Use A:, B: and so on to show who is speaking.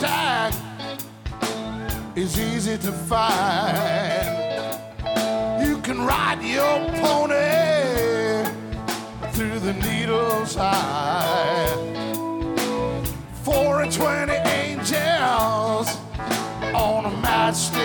A: tag is easy to find. You can ride your pony through the needle's eye. 4 and 20 angels on a matchstick